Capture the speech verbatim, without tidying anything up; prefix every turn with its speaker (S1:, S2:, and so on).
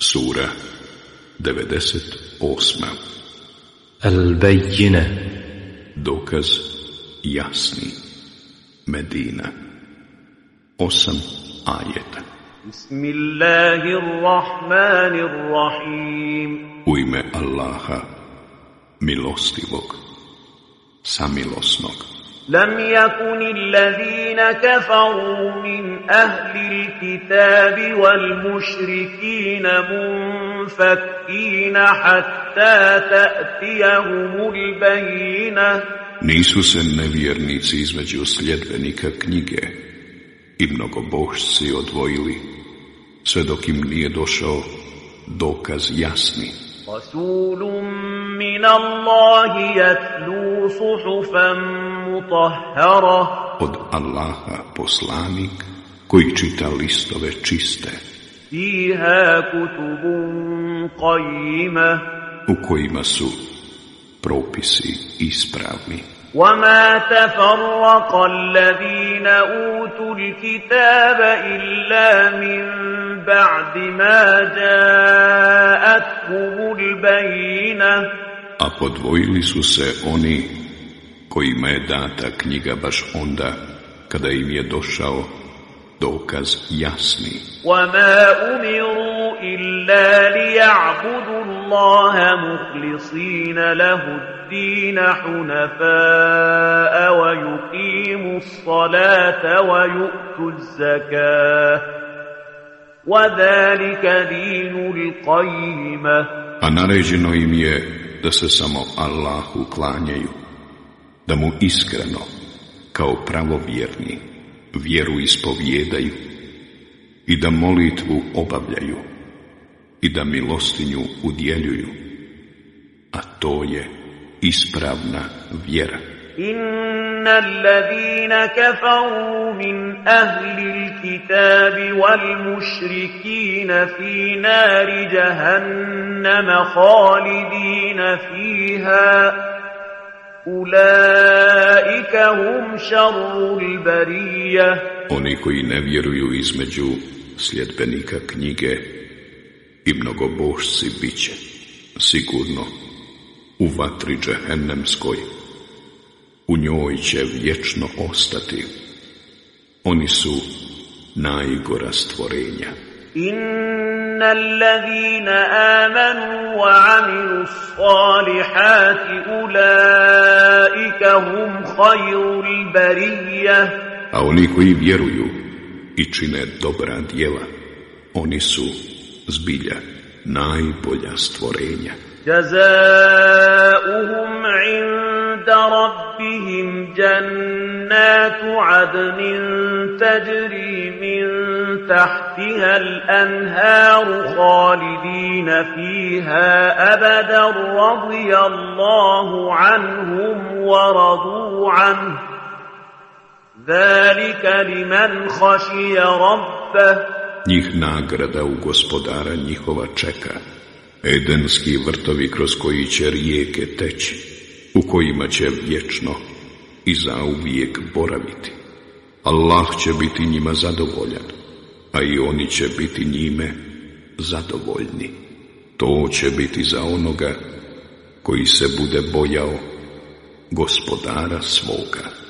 S1: Sura devedeset osma.
S2: Al-Bayyina.
S1: Dokaz jasni. Medina. Osam ajeta.
S3: Bismillahirrahmanirrahim.
S1: U ime Allaha, milostivog, samilosnog.
S3: لم يكن الذين كفروا من أهل الكتاب والمشركين منفكين حتى تأتيهم البينة.
S1: Nisu se nevjernici između sljedbenika knjige i mnogobožci odvojili, sve dok im nije došao dokaz jasni.
S3: رسول من الله يتلو صحفا مطهرة.
S1: Od Allaha poslanik koji čita listove čiste,
S3: فيها كتب قيمة.
S1: u kojima su propisi ispravni.
S3: وما تفرق الذين أوتوا الكتاب إلا من بعد ما جاءتهم البينة.
S1: A podvojili su se oni kojima je data knjiga baš onda kada im je došao dokaz jasni.
S3: وما أمروا إلا ليعبدوا الله مخلصين له الدين حنفاء ويقيموا الصلاة ويؤتوا الزكاة وذلك دين القيمة.
S1: A naređeno im je da se samo Allahu klanjaju, da mu iskreno, kao pravovjerni, vjeru ispovjedaju i da molitvu obavljaju i da milostinju udjeljuju, a to je ispravna vjera.
S3: إن الذين كفروا من أهل الكتاب والمشركين في نار جهنم خالدين فيها أولئك هم شر البرية.
S1: Oni koji ne vjeruju između sljedbenika knjige i mnogobožci biće sigurno u vatri džehennemskoj. U njoj će vječno ostati. Oni su najgora stvorenja.
S3: Inna allazina amanu wa amilu salihati ulaika hum khayrul bariyah.
S1: A oni koji vjeruju i čine dobra djela, oni su zbilja najbolja stvorenja.
S3: Jazaohum inda rabbihim jannatu adnin tajri min tahtiha al-anharu khalidina fiha abadan radijallahu anhum wa radu anhu. Zalika liman khashiya rabbah.
S1: Njih nagrada u gospodara njihova čeka, edenski vrtovi kroz koji će rijeke teći, u kojima će vječno i zauvijek boraviti. Allah će biti njima zadovoljan, a i oni će biti njime zadovoljni. To će biti za onoga koji se bude bojao gospodara svoga.